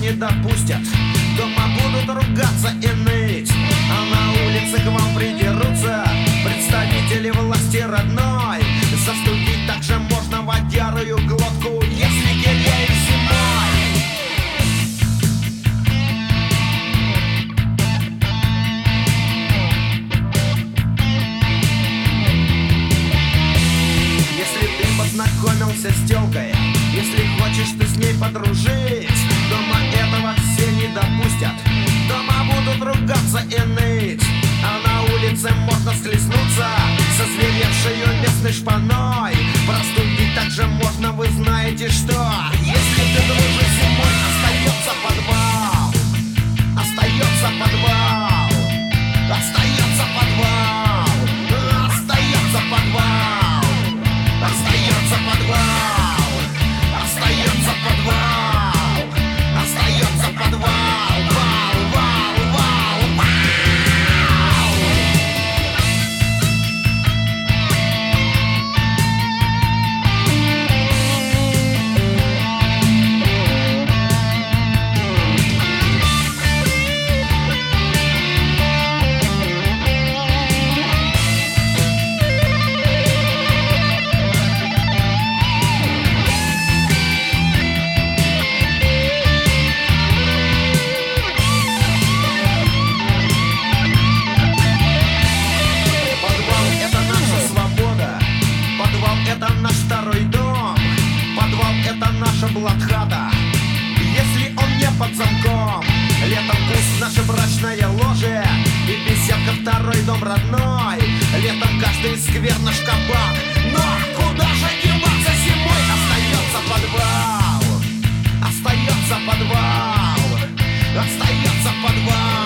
не допустят. Дома будут ругаться и ныть, а на улице к вам придерутся представители власти родной. Застудить также можно водярую глотку, если гелею зимой. Если ты познакомился с тёлкой, если хочешь ты с ней подружить, дома этого все не допустят. Дома будут ругаться и ныть, а на улице можно схлестнуться со зверевшей местной шпаной. Простудить также можно, вы знаете что. Если ты дружишь зимой, остается подвал. Остается подвал. Остается подвал. Остается подвал. Остается подвал. Остается подвал. Остается подвал. Вау, вау, вау, вау. Это наш второй дом. Подвал — это наша блатхата, если он не под замком. Летом пусть наше брачное ложе и беседка — второй дом родной. Летом каждый сквер наш кабак, но куда же деваться зимой? Остается подвал. Остается подвал. Остается подвал.